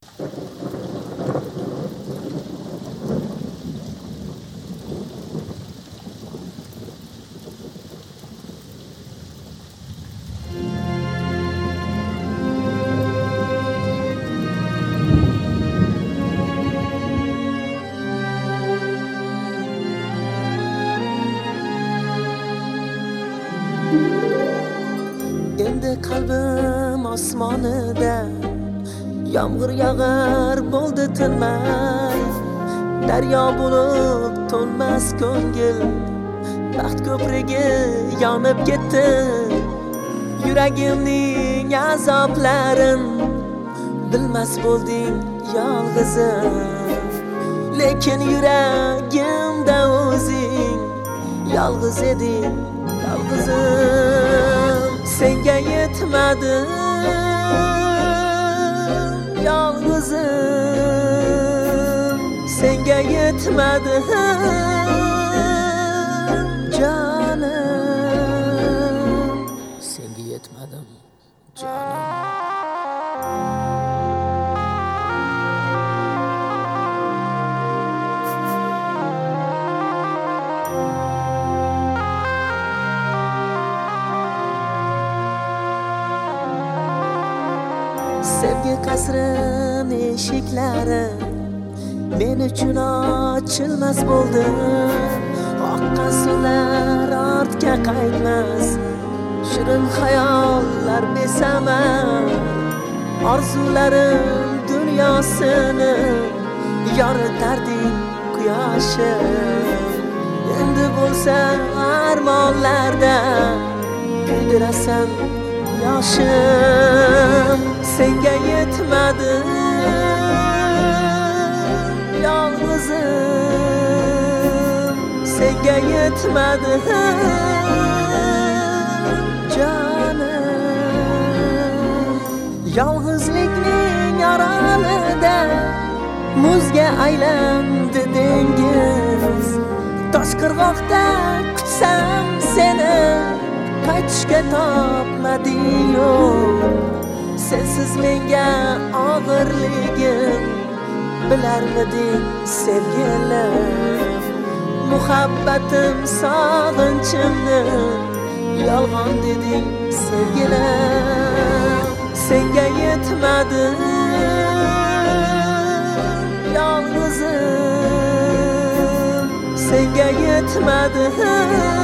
Endi qalbim osmonida yomg'ir yog'ar bo'ldi tinmay, daryo bo'lib to'lmas ko'ngil baxt ko'prigi yonib ketdi. Yuragimning azoblarin bilmas bo'lding yolg'izim, lekin yuragimda o'zing yolg'iz eding, yolg'izim. Senga yetmadim yolg'izim, senga yetmadim jonim, senga yetmadim jonim. Sevgi qasrin eshiklari men uchun ochilmas bo'ldi. Oqqan suvlar ortga qaytmas, shirin xayollar besamar. Orzularim dunyosini yoritarding quyoshim. Endi bo'lsa armonlarda kuldirasan yoshim. Senga yetmadim yolg'izim, senga yetmadim jonim. Yolg'izlikning orolida muzga aylandi dengiz. Toshqirg'oqda kutsam seni, qaytishga topmading yo'l. Sensiz menga og'irligim bilarmiding sevgilim? Muhabbatim sog'inchimni yolg'on deding sevgilim. Senga yetmadim yolg'izim, senga yetmadim